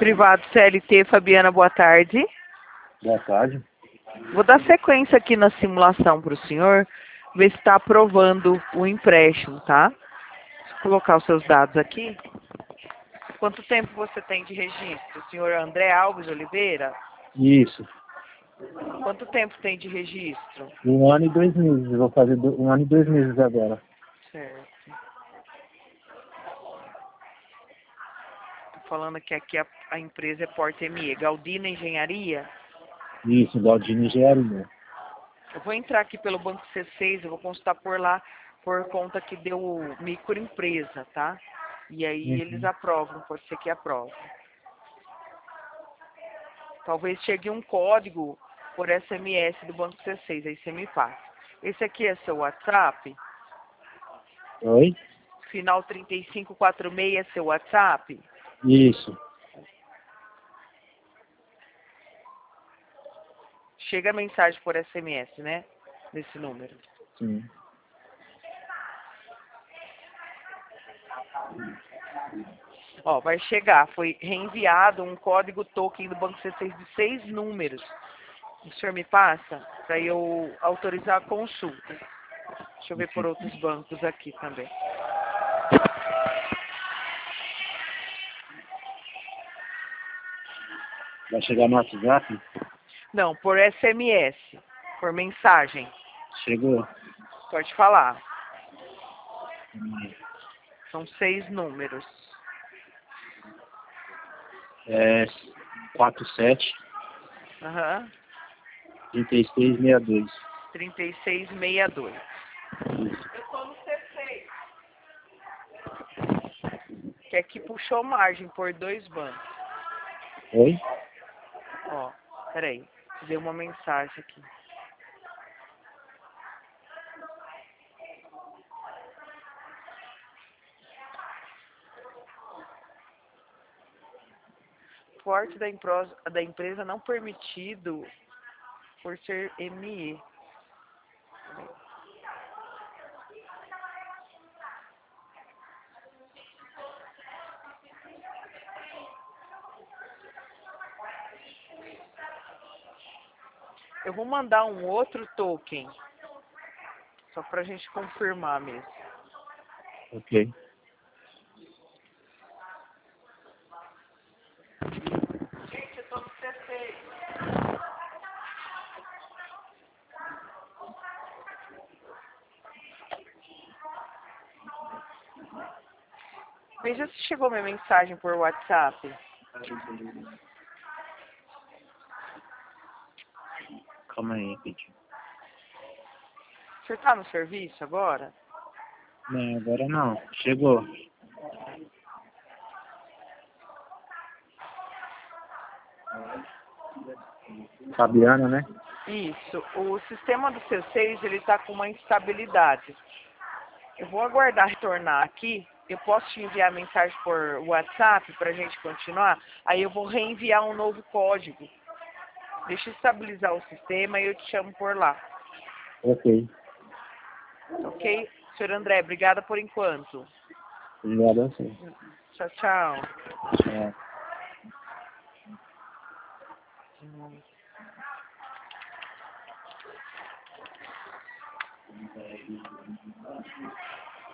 Privado CLT, Fabiana, boa tarde. Boa tarde. Vou dar sequência aqui na simulação para o senhor, ver se está aprovando o empréstimo, tá? Deixa eu colocar os seus dados aqui. Quanto tempo você tem de registro? Senhor André Alves Oliveira? Isso. Quanto tempo tem de registro? 1 ano e 2 meses. Eu vou fazer 1 ano e 2 meses agora. Certo. Tô falando que aqui a empresa é Porta ME. Galdina Engenharia? Isso, Galdino Engenharia. Eu vou entrar aqui pelo Banco C6, eu vou consultar por lá, por conta que deu microempresa, tá? E aí eles aprovam, pode ser que aprovem. Talvez chegue um código por SMS do Banco C6, aí você me passa. Esse aqui é seu WhatsApp? Oi? Final 3546 é seu WhatsApp? Isso. Chega a mensagem por SMS, né? Nesse número. Sim. Ó, vai chegar, foi reenviado um código token do Banco C6 de 6 números. O senhor me passa para eu autorizar a consulta. Deixa eu ver por outros bancos aqui também. Vai chegar no WhatsApp? Não, por SMS, por mensagem. Chegou. Pode falar. São 6 números. É 47 Aham. 3662. 3662. Isso. Eu tô no C6. Que aqui puxou margem por 2 bancos. Oi? Ó, peraí. Deu uma mensagem aqui. Porte da empresa não permitido por ser ME. Eu vou mandar um outro token. Só pra gente confirmar mesmo. Ok. Gente, eu tô no C6. Veja se chegou minha mensagem por WhatsApp. Calma aí, Pete. O senhor tá no serviço agora? Não, agora não. Chegou. Fabiana, né? Isso. O sistema do C6, ele tá com uma instabilidade. Eu vou aguardar retornar aqui. Eu posso te enviar mensagem por WhatsApp pra gente continuar? Aí eu vou reenviar um novo código. Deixa eu estabilizar o sistema e eu te chamo por lá. Ok. Ok? Senhor André, obrigada por enquanto. Obrigado a você. Tchau, tchau. Tchau.